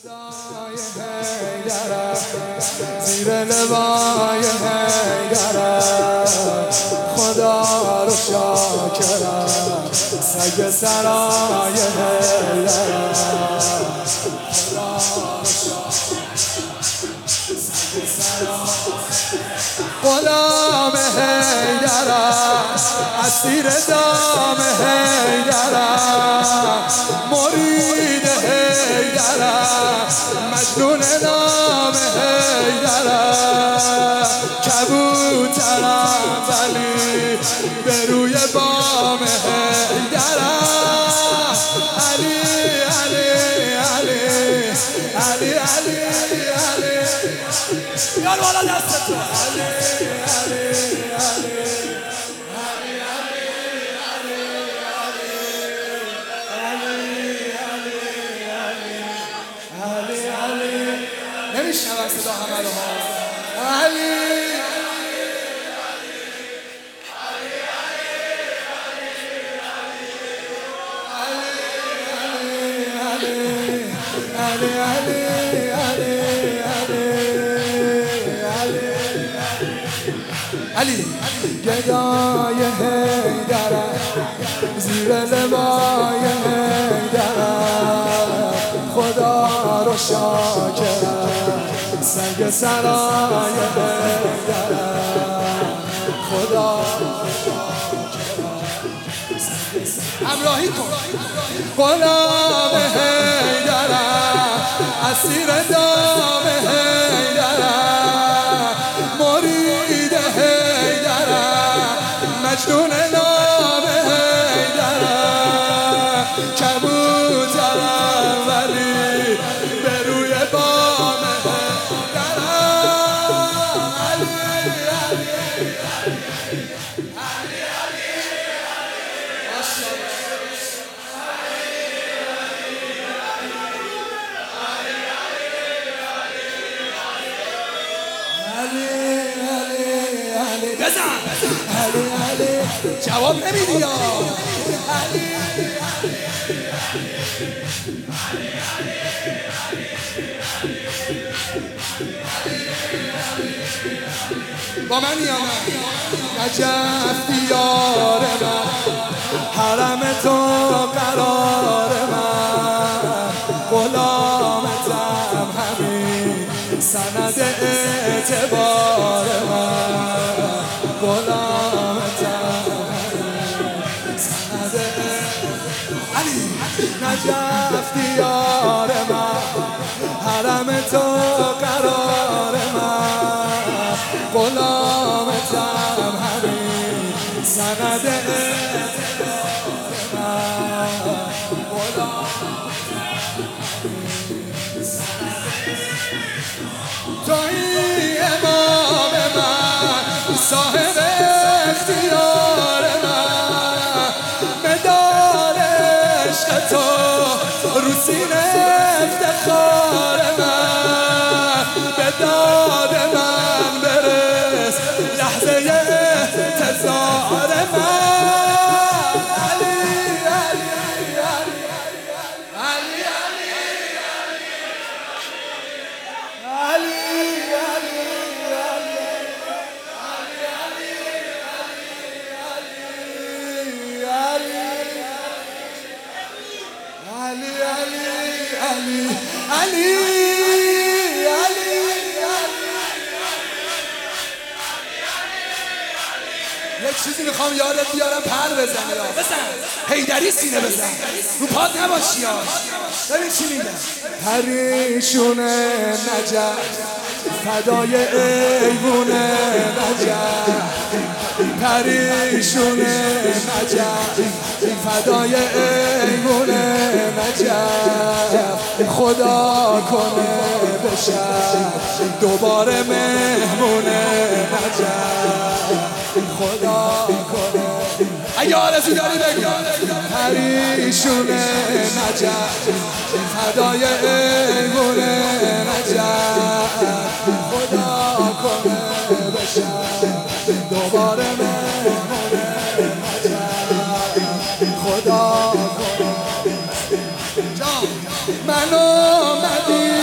صدای حیدر زیر لوای حیدر خدا رو شاکرم سگ سرای حیدر خدا رو شاکرم سگ سرای غلام حیدر اسیر دام حیدر مرید حیدر مجنون نام حیدر کبوترم ولی به روی بام حیدر علی علی علی علی علی علی بیار بالا دستتو علی علی علی نمیشنوم صدا همه رو ها علی علی گدای حیدر زیر لوای حیدر خدا رو شاکرم سگ سرای حیدر خدا همراهی کن غلام حیدر اسیر دام حیدر مرید حیدر مجنون نام حیدر کبوترم ولی به روی بام حیدر علی علی علی جواب نمیدی یا علی با من یا نه نجف دیار من حرم تو قرار من غلامتم همین سند اعتبار من غلامتم سند علی نجف دیار من حرم تو قرار من غلامتم همین سند اعتبار من تویی امام من صاحب اختیار من مدار عشق تو رو سینه افتخار من به داد من برس لحظه انتظار من علی یک چیزی میخوام یادت بیارم پر بزنی بزن حیدری سینه بزن رو پاد نباشی ببین چی میگم پریشون نجف فدای ایوون نجف پریشون نجف فدای ایوون نجف خدا کنه بشم دوباره مهمون نجف خدا کنه اگه آرزو داری بگو پریشون نجف فدای ایوون نجف خدا کنه بشم دوباره مهمون نجف خدا کنه منو مدی